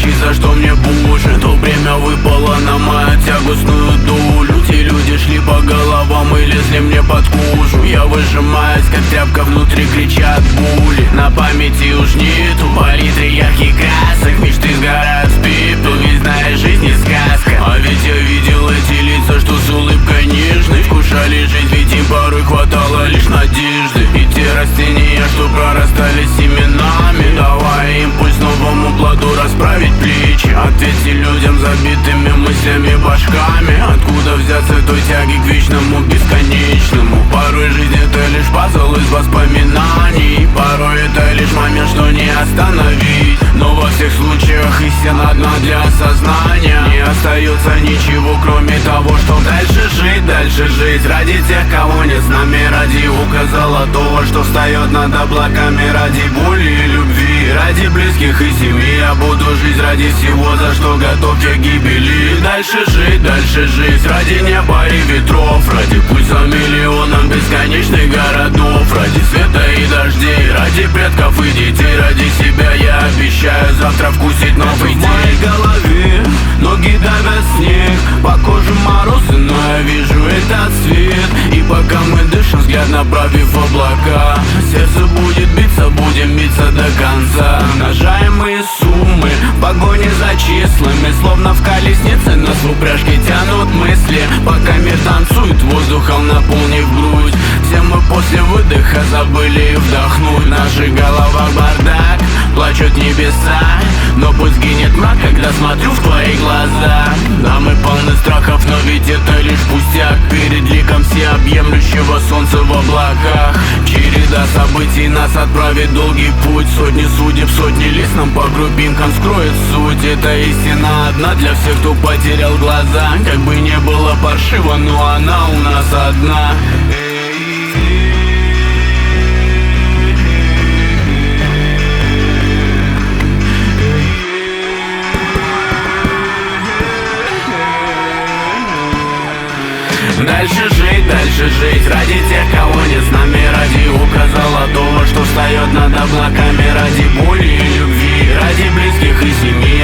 кричит, за что мне больше. То время выпало на мою тягостную долю. Те люди шли по головам и лезли мне под кожу. Я выжимаюсь, как тряпка, внутри кричат боли. На памяти уж нету палитры ярких красок. Мечты сгорают в пепел, ведь знаешь, жизнь не сказка. А ведь я видел эти лица, что с улыбкой нежной вкушали жизнь, ведь им порой хватало лишь надежды. И те растения, что прорастали семенами, давая импульс новому плоду расправить плечи. Ответьте людям забитыми мыслями башками, откуда взяться той тяги к вечному бесконечному. Порой жизнь это лишь пазл из воспоминаний, порой это лишь момент, что не остановить. Но во всех случаях истина одна для осознания. Не остается ничего, кроме того, что дальше жить ради тех, кого нет с нами, ради юга золотого, что встает над облаками, ради боли и любви, ради близких и семьи. Я буду жить ради всего, за что готов я к гибели. Дальше жить ради неба и ветров, ради пульса миллионам бесконечных городов, ради света и дождей, ради предков и детей, ради себя я обещаю завтра вкусить новый день. В моей голове ноги давят снег, по коже морозы, но я вижу этот свет. И пока мы дышим, взгляд направив в облака, сердце будет биться, будем биться до конца. Умножаемые суммы, в погоне за числами, словно в колеснице нас в упряжке тянут мысли. Пока мир танцует, воздухом наполнив грудь, все мы после выдоха забыли вдохнуть. В наших головах бардак, плачут небеса, но пусть гинет мрак, когда смотрю в твои глаза. Да, мы полны страхов, но ведь это лишь пустяк перед ликом всеобъемлющего солнца в облаках. Череда событий нас отправит долгий путь, сотни судеб, сотни лиц нам по крупинкам скроет суть. Это истина одна для всех, кто потерял глаза. Как бы не было паршиво, но она у нас одна. Дальше жить ради тех, кого нет с нами, ради юга золотого, что встает над облаками, ради боли и любви, ради близких и семьи.